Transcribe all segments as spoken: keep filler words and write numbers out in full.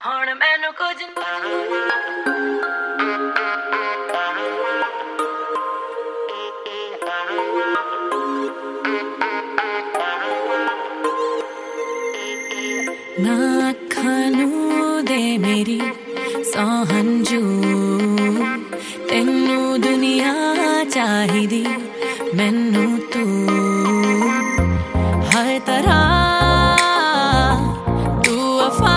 ਹੁਣ ਮੈਨੂੰ ਕੁਝ ना अखां नूं दे मेरी सौ हंजू तेनू दुनिया चाहिदी मैनू तू हर तरह तू वफा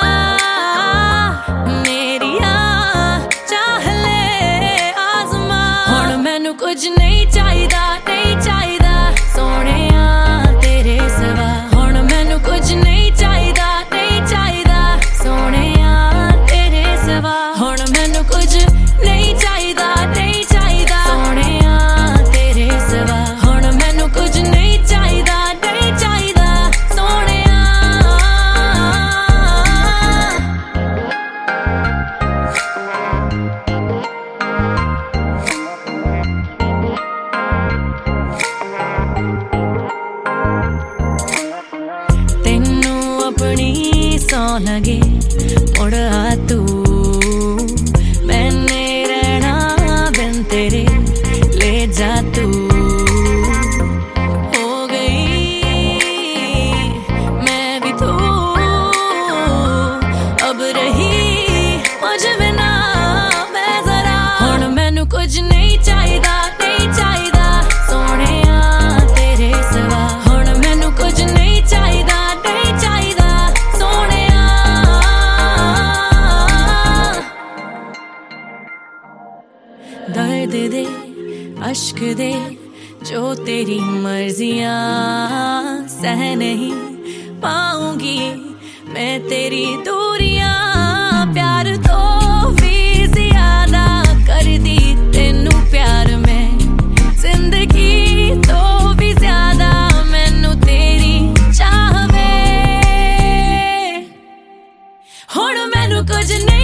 मेरिया चाह ले आज़मा हुण मैनू कुछ नहीं चाहिदा नहीं चाहिदा सोहणिया तेरे सिवा हुण मैनू कुछ नहीं चाहिदा नहीं चाहिदा सोहणिया तेरे सिवा हुण मैनू कुछ नहीं चाहिदा नहीं चाहिदा सोहणिया तेरे सिवा हुण मैनू कुछ नहीं चाहिदा नहीं चाहिदा सोहणिया तेनू अपनी सौ लगे मुड़ आ तू मैंने रहना बिन तेरे ले जा तू हो गई मैं भी तू अब रही मुझ बिना मैं जरा हुण मैनू कुछ नहीं चाहिदा नहीं चाहिदा सोहणिया तेरे सिवा हुण मैनू कुछ नहीं चाहिदा नहीं चाहिदा सोहणिया दर्द दे अश्क दे जो तेरी मर्जियां सह नहीं पाऊंगी मैं तेरी दूरियां प्यार तो भी ज्यादा कर दी तेनू प्यार में जिंदगी तो भी ज्यादा मैनू तेरी चाह वे हुण मैनू कुछ नहीं